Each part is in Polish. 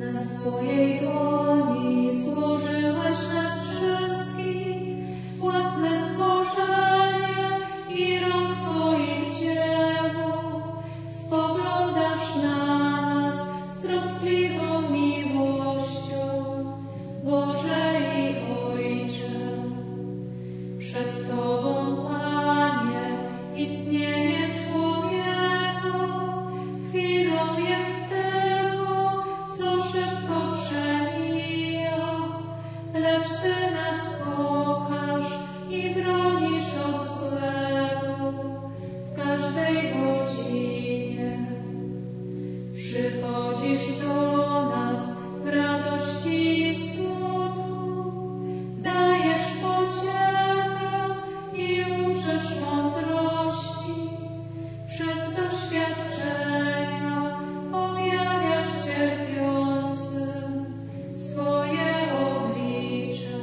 Na swojej dłoni złożyłeś nas wszystkich, własne stworzenie i rąk Twoich dzieło. Spoglądasz na nas z troskliwą miłością, Boże i Ojcze. Przed Tobą, Panie, istnienie człowieka chwilą jest tylko, co szybko przemija, lecz Ty nas kochasz i bronisz od złego w każdej godzinie. Przychodzisz do nas w radości i smutku, dajesz pociechę i uczysz mądrości. Przez doświadczenia objawiasz cierpiącym swoje oblicze.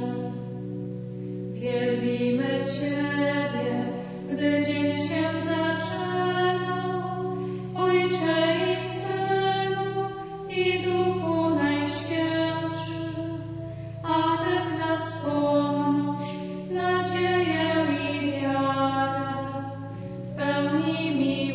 Wielbimy Ciebie, gdy dzień się zaczyna, Ojcze i Synu i Duchu Najświętszy, a Ty w nas pomnóż nadzieję i wiarę, w pełni miłości.